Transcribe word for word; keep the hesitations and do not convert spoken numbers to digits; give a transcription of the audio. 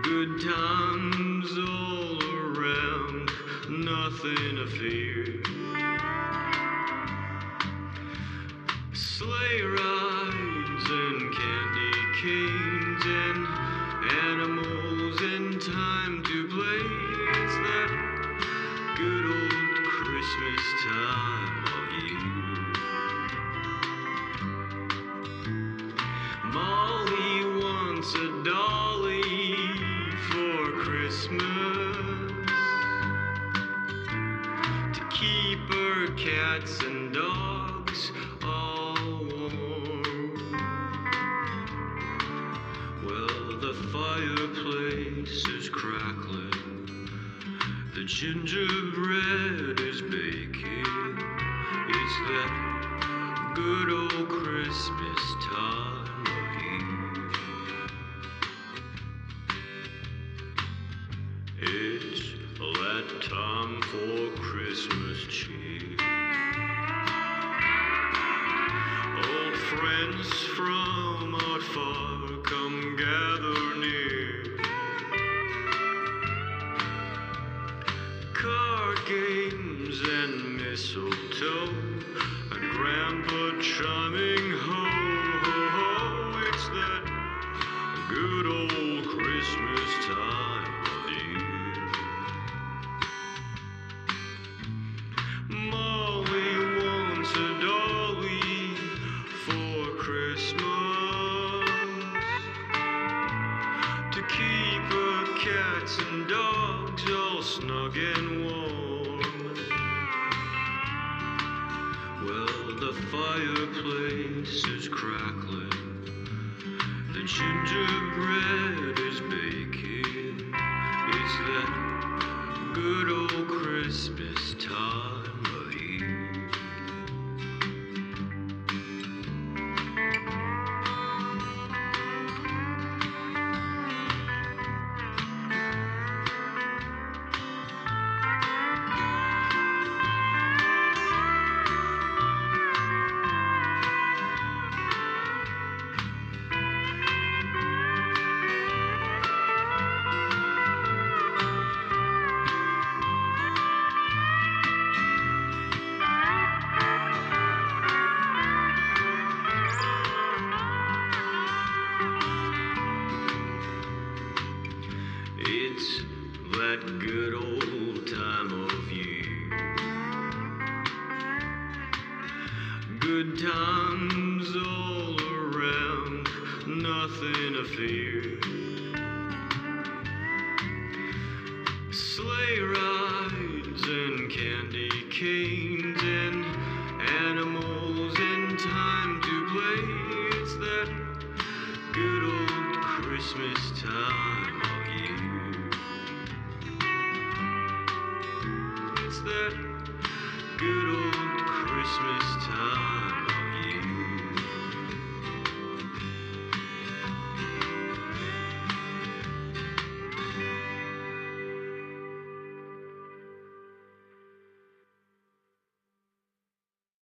Good times all around, nothing to fear. Sleigh rides and candy canes and animals and time to play. It's that good old Christmas time of year. Molly wants a dolly for Christmas to keep her cats and dogs all warm. Well, the fireplace is crackling, the gingerbread is baking. It's that good old Christmas time of year. It's that time for Christmas cheer. Old friends from out far come gather near. Card games and mistletoe and grandpa chiming ho, ho, ho. It's that good old Christmas time of year. Molly wants a dolly for Christmas to keep her cats and dogs all snug and warm. Well, the fireplace is crackling, the gingerbread is baking. It's that good old Christmas time of year. It's that good old time of year. Good times all around, nothing to fear. Sleigh rides and candy canes and animals and time to play. It's that good old Christmas time of year. It's that good old Christmas